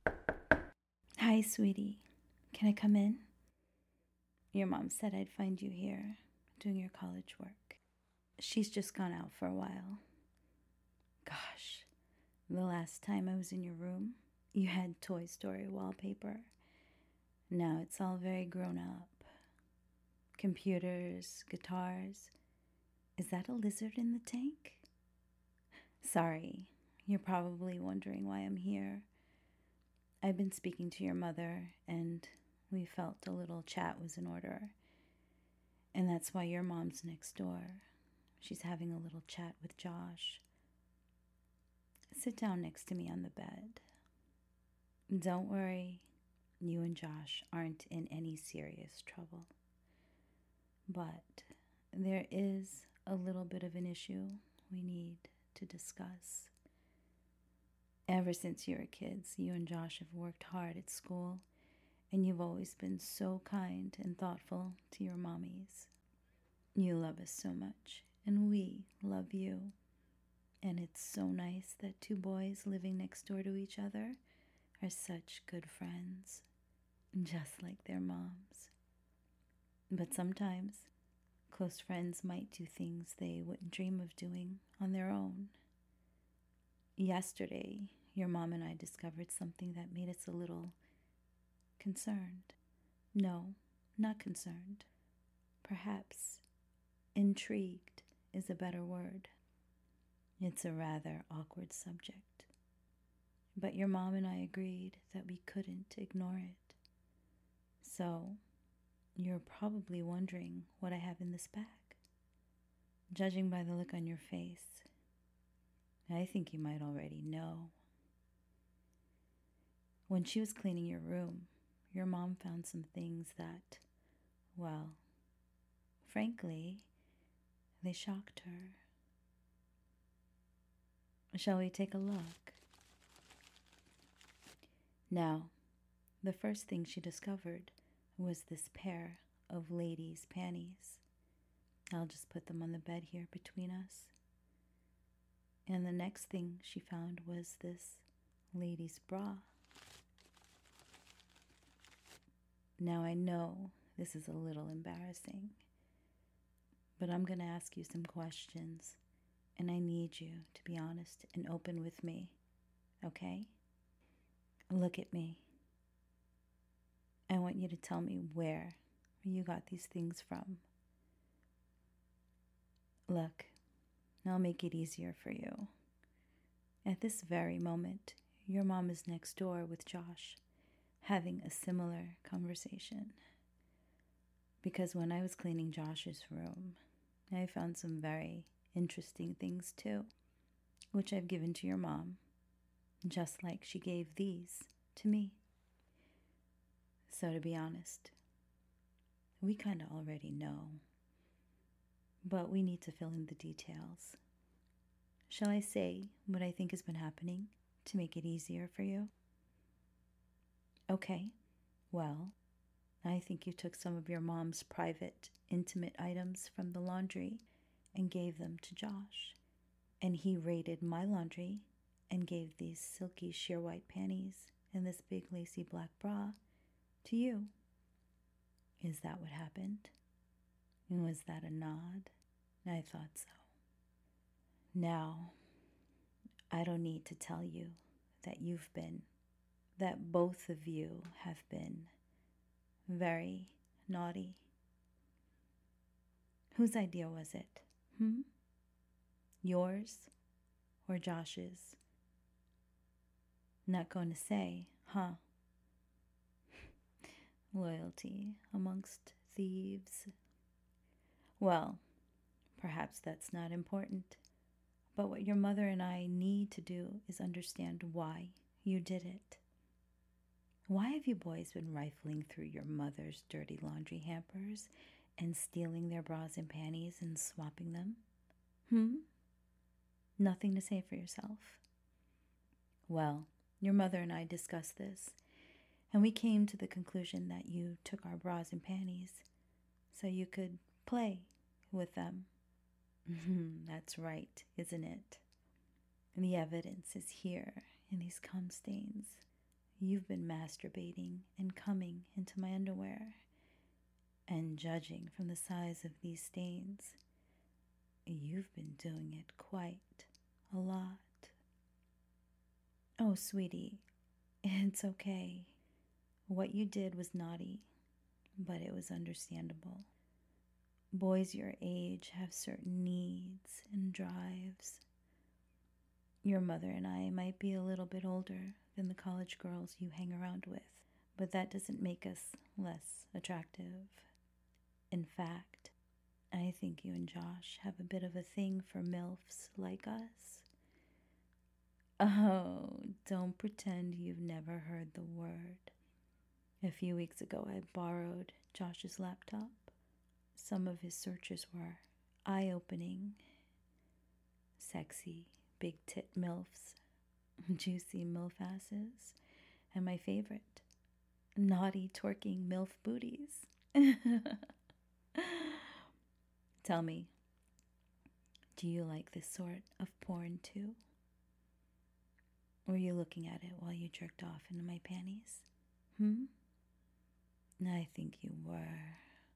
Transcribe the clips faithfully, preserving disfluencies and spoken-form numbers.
Hi, sweetie. Can I come in? Your mom said I'd find you here doing your college work. She's just gone out for a while. Gosh, the last time I was in your room, you had Toy Story wallpaper. Now it's all very grown up. Computers, guitars. Is that a lizard in the tank? Sorry, you're probably wondering why I'm here. I've been speaking to your mother, and we felt a little chat was in order. And that's why your mom's next door. She's having a little chat with Josh. Sit down next to me on the bed. Don't worry, you and Josh aren't in any serious trouble. But there is a little bit of an issue we need to discuss. Ever since you were kids, you and Josh have worked hard at school, and you've always been so kind and thoughtful to your mommies. You love us so much, and we love you. And it's so nice that two boys living next door to each other are such good friends, just like their moms. But sometimes, close friends might do things they wouldn't dream of doing on their own. Yesterday, your mom and I discovered something that made us a little concerned. No, not concerned. Perhaps intrigued is a better word. It's a rather awkward subject. But your mom and I agreed that we couldn't ignore it. So, you're probably wondering what I have in this bag. Judging by the look on your face, I think you might already know. When she was cleaning your room, your mom found some things that, well, frankly, they shocked her. Shall we take a look? Now, the first thing she discovered was this pair of ladies' panties. I'll just put them on the bed here between us. And the next thing she found was this lady's bra. Now I know this is a little embarrassing, but I'm going to ask you some questions, and I need you to be honest and open with me, okay? Look at me. I want you to tell me where you got these things from. Look, I'll make it easier for you. At this very moment, your mom is next door with Josh, having a similar conversation. Because when I was cleaning Josh's room, I found some very interesting things too, which I've given to your mom, just like she gave these to me. So to be honest, we kind of already know, but we need to fill in the details. Shall I say what I think has been happening to make it easier for you? Okay, well, I think you took some of your mom's private, intimate items from the laundry and gave them to Josh. And he raided my laundry and gave these silky sheer white panties and this big lacy black bra to you. Is that what happened? And was that a nod? I thought so. Now, I don't need to tell you that you've been, that both of you have been very naughty. Whose idea was it? Hmm? Yours or Josh's? Not going to say, huh? Loyalty amongst thieves. Well, perhaps that's not important. But what your mother and I need to do is understand why you did it. Why have you boys been rifling through your mother's dirty laundry hampers and stealing their bras and panties and swapping them? Hmm? Nothing to say for yourself? Well, your mother and I discussed this, and we came to the conclusion that you took our bras and panties so you could play with them. That's right, isn't it? And the evidence is here in these cum stains. you've been masturbating and coming into my underwear. And judging from the size of these stains, you've been doing it quite a lot. Oh, sweetie, it's okay. What you did was naughty, but it was understandable. Boys your age have certain needs and drives. Your mother and I might be a little bit older than the college girls you hang around with, but that doesn't make us less attractive. In fact, I think you and Josh have a bit of a thing for MILFs like us. Oh, don't pretend you've never heard the word. A few weeks ago, I borrowed Josh's laptop. Some of his searches were eye-opening, sexy, big-tit MILFs, juicy MILF asses, and my favorite, naughty, twerking MILF booties. Tell me, do you like this sort of porn too? Were you looking at it while you jerked off into my panties? Hmm? I think you were.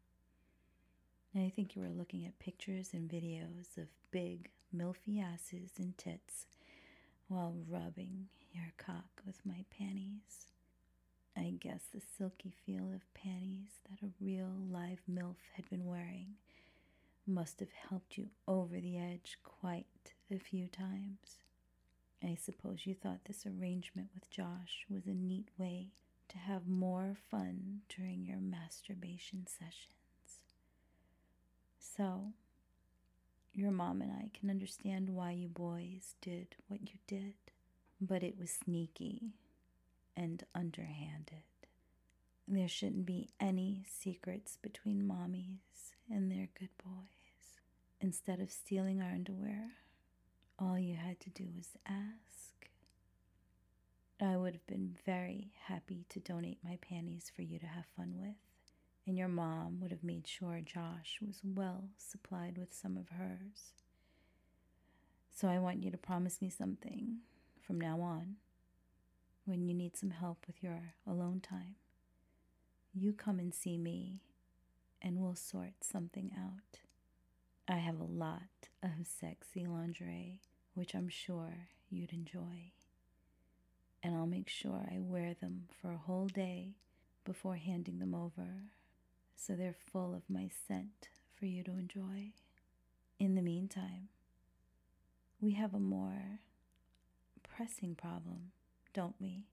I think you were looking at pictures and videos of big, milfy asses and tits while rubbing your cock with my panties. I guess the silky feel of panties that a real live MILF had been wearing must have helped you over the edge quite a few times. I suppose you thought this arrangement with Josh was a neat way to have more fun during your masturbation sessions. So, your mom and I can understand why you boys did what you did, but it was sneaky and underhanded. There shouldn't be any secrets between mommies and their good boys. Instead of stealing our underwear, all you had to do was ask. I would have been very happy to donate my panties for you to have fun with, and your mom would have made sure Josh was well supplied with some of hers. So I want you to promise me something from now on. When you need some help with your alone time, you come and see me, and we'll sort something out. I have a lot of sexy lingerie, which I'm sure you'd enjoy. And I'll make sure I wear them for a whole day before handing them over, so they're full of my scent for you to enjoy. In the meantime, we have a more pressing problem, don't we?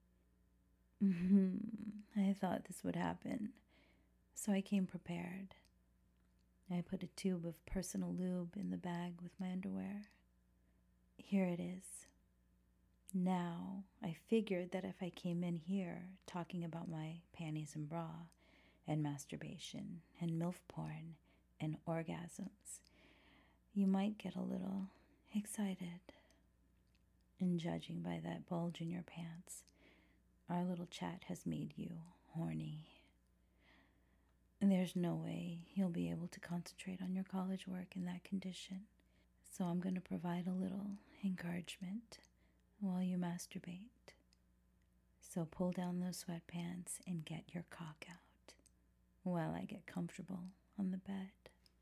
I thought this would happen, so I came prepared. I put a tube of personal lube in the bag with my underwear. Here it is. Now, I figured that if I came in here talking about my panties and bra, and masturbation, and MILF porn, and orgasms, you might get a little excited. And judging by that bulge in your pants, our little chat has made you horny. And there's no way you'll be able to concentrate on your college work in that condition. So I'm going to provide a little encouragement while you masturbate. So pull down those sweatpants and get your cock out while I get comfortable on the bed.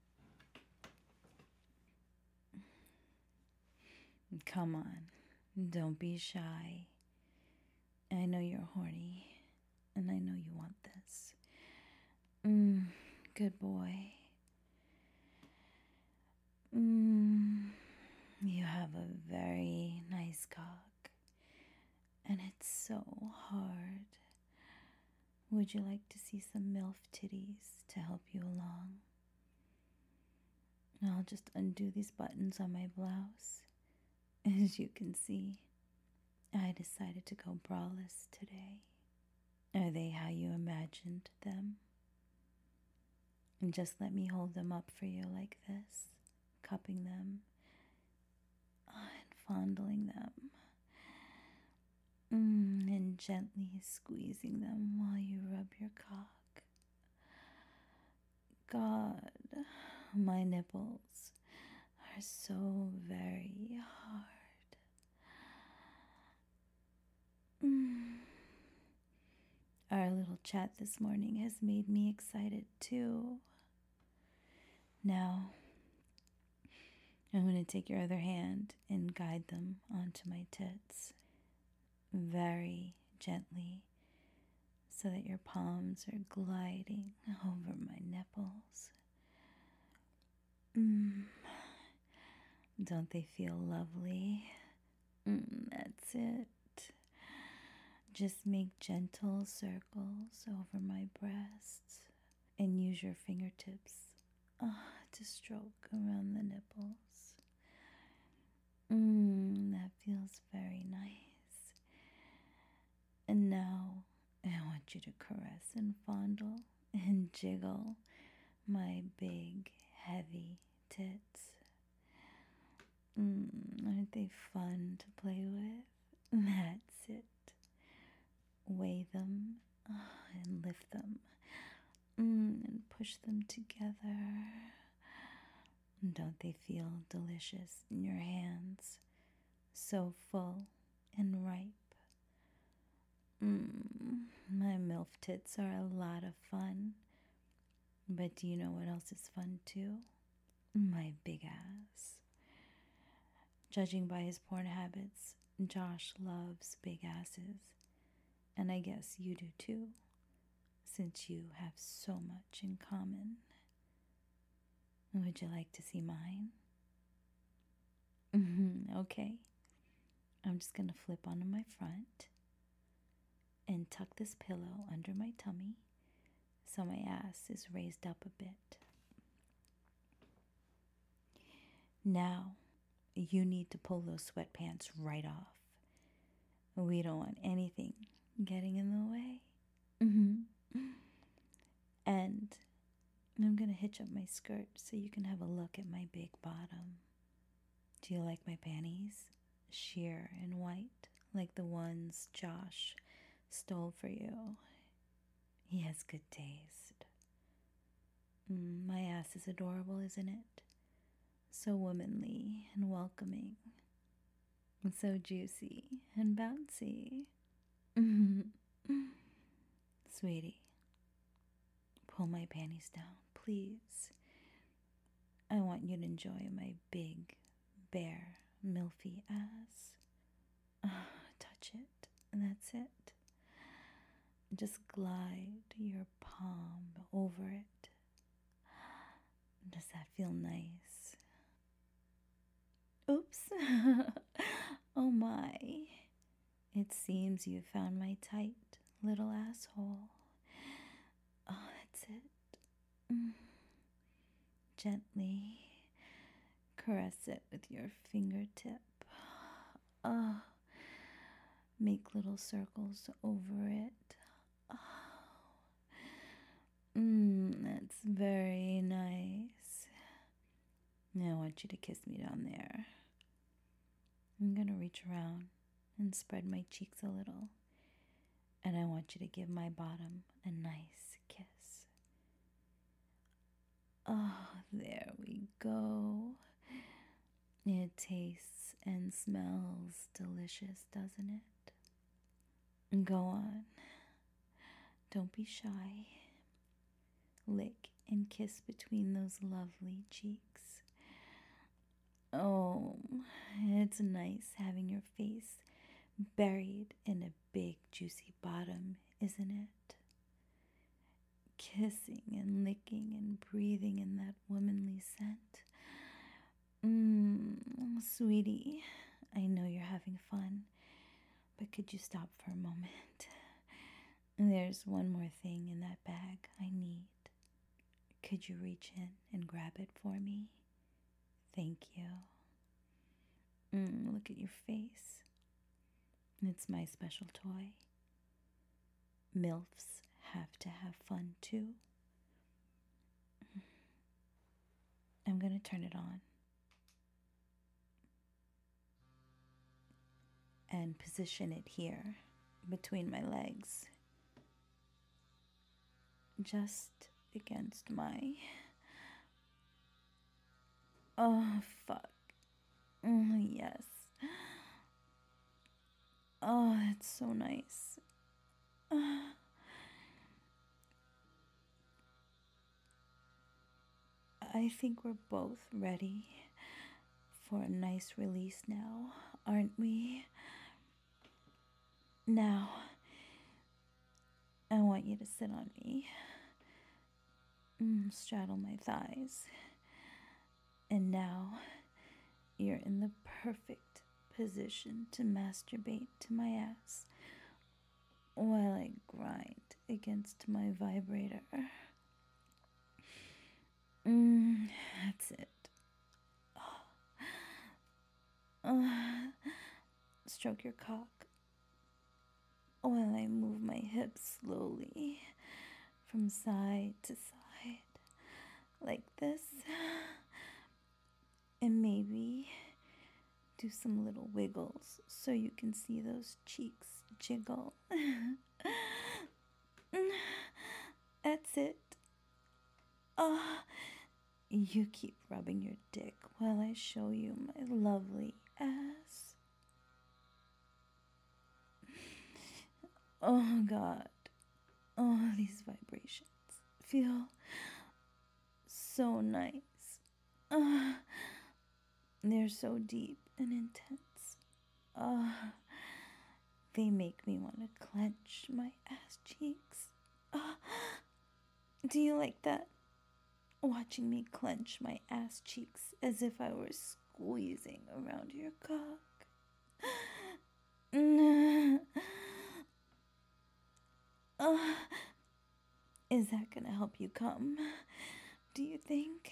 Come on, don't be shy. I know you're horny, and I know you want this. Mmm, good boy. Mmm, you have a very nice cock, and it's so hard. Would you like to see some MILF titties to help you along? I'll just undo these buttons on my blouse. As you can see, I decided to go braless today. Are they how you imagined them? And just let me hold them up for you like this, cupping them and fondling them, mm, and gently squeezing them while you rub your cock. God, my nipples are so very hard. Mm. chat this morning has made me excited too. Now, I'm going to take your other hand and guide them onto my tits very gently so that your palms are gliding over my nipples. Mm. Don't they feel lovely? Mm, that's it. Just make gentle circles over my breasts and use your fingertips uh, to stroke around the nipples. Mmm, that feels very nice. And now I want you to caress and fondle and jiggle my big, heavy tits. Mmm, aren't they fun to play with? That's it. Weigh them uh, and lift them mm, and push them together. Don't they feel delicious in your hands? So full and ripe. Mm, my MILF tits are a lot of fun. But do you know what else is fun too? My big ass. Judging by his porn habits, Josh loves big asses. And I guess you do too, since you have so much in common. Would you like to see mine? Okay. I'm just going to flip onto my front and tuck this pillow under my tummy so my ass is raised up a bit. Now, you need to pull those sweatpants right off. We don't want anything getting in the way. Mm-hmm. And I'm going to hitch up my skirt so you can have a look at my big bottom. Do you like my panties? Sheer and white, like the ones Josh stole for you. He has good taste. Mm, my ass is adorable, isn't it? So womanly and welcoming. And so juicy and bouncy. Sweetie, pull my panties down, please. I want you to enjoy my big, bare, milfy ass. Oh, touch it, and that's it. Just glide your palm over it. Does that feel nice? Oops. Oh my. It seems you found my tight little asshole. Oh, that's it. Mm. Gently caress it with your fingertip. Oh, make little circles over it. Oh. Mmm, that's very nice. Now I want you to kiss me down there. I'm going to reach around and spread my cheeks a little. And I want you to give my bottom a nice kiss. Oh, there we go. It tastes and smells delicious, doesn't it? Go on. Don't be shy. Lick and kiss between those lovely cheeks. Oh, it's nice having your face buried in a big juicy bottom, isn't it? Kissing and licking and breathing in that womanly scent. Mmm, sweetie, I know you're having fun, but could you stop for a moment? There's one more thing in that bag I need. Could you reach in and grab it for me? Thank you. Mm, look at your face. It's my special toy. MILFs have to have fun too. I'm going to turn it on and position it here between my legs, just against my... Oh, fuck. Mm, yes. Oh, it's so nice. I think we're both ready for a nice release now, aren't we? Now, I want you to sit on me, mm, straddle my thighs, and now you're in the perfect position to masturbate to my ass while I grind against my vibrator. Mm, that's it. Uh, stroke your cock while I move my hips slowly from side to side, like this. And maybe do some little wiggles so you can see those cheeks jiggle. That's it. Ah, you keep rubbing your dick while I show you my lovely ass. Oh God. Oh, these vibrations feel so nice. Uh, they're so deep and intense. Uh, they make me want to clench my ass cheeks. Uh, do you like that? Watching me clench my ass cheeks as if I were squeezing around your cock. Uh, is that gonna help you come? Do you think?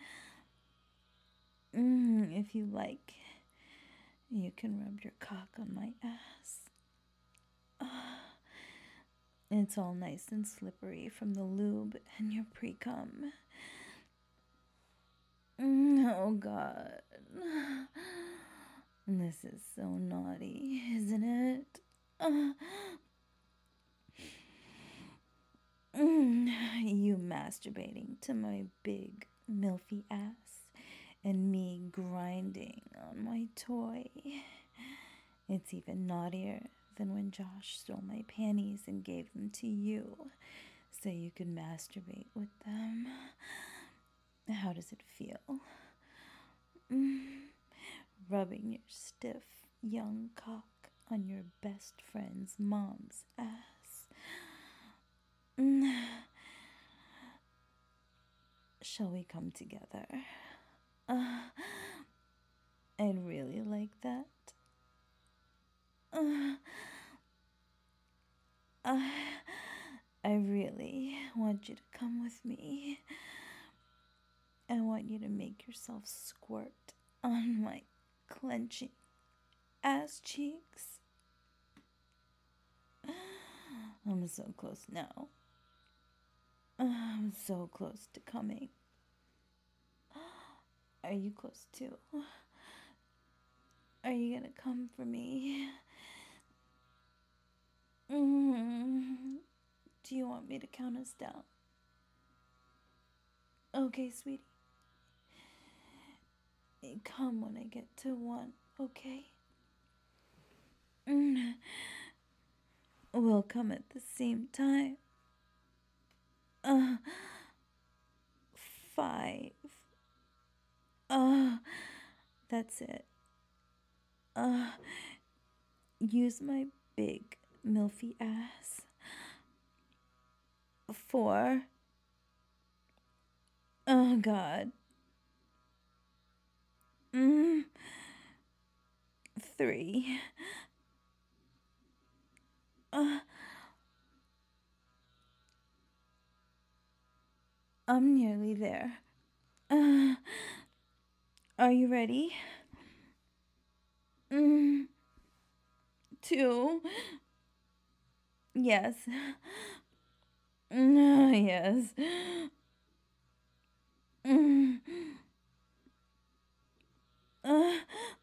Mm, if you like, you can rub your cock on my ass. Uh, it's all nice and slippery from the lube and your pre-cum. Mm, oh God. This is so naughty, isn't it? Uh, mm, you masturbating to my big, milfy ass and me grinding on my toy. It's even naughtier than when Josh stole my panties and gave them to you so you could masturbate with them. How does it feel? Mm, rubbing your stiff, young cock on your best friend's mom's ass. Mm. Shall we come together? Uh, I'd really like that. Uh, uh, I really want you to come with me. I want you to make yourself squirt on my clenching ass cheeks. I'm so close now. I'm so close to coming. Are you close too? Are you gonna come for me? Mm-hmm. Do you want me to count us down? Okay, sweetie. Come when I get to one, okay? Mm. We'll come at the same time. Uh, five. Uh, that's it. Uh, use my big milfy ass. Four. Oh God. Mm. Three. Uh, I'm nearly there. Uh, are you ready? Mm. Two. Yes. No, yes. Mm. Uh,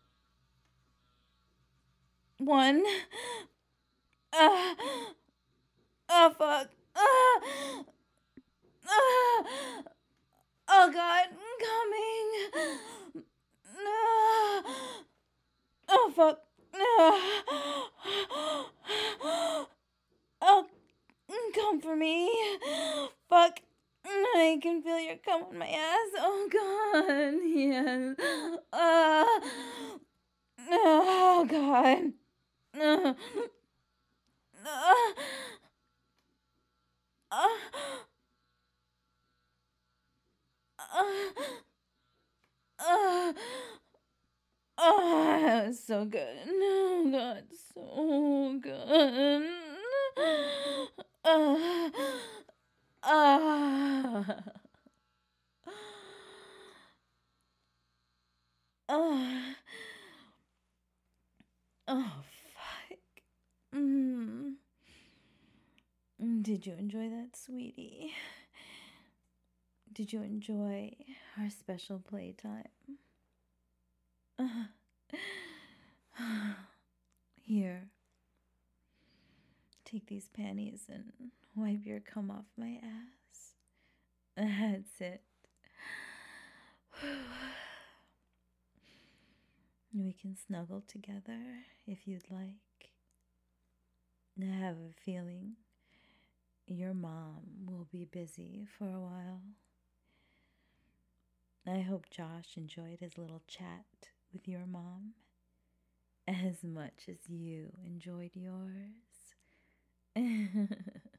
one. Uh, oh, fuck. Uh, uh, oh, God. I'm coming. No. Oh, fuck. No. Oh, come for me. Fuck. I can feel your more. Come on my ass. Oh God. Yes. Uh, oh God. Uh, uh, uh, uh, uh, oh, it was so good. Oh God, so good. Uh, uh, uh, oh, fuck. Mm. Did you enjoy that, sweetie? Did you enjoy our special playtime? Here, take these panties and wipe your cum off my ass. That's it. We can snuggle together if you'd like. I have a feeling your mom will be busy for a while. I hope Josh enjoyed his little chat with your mom as much as you enjoyed yours.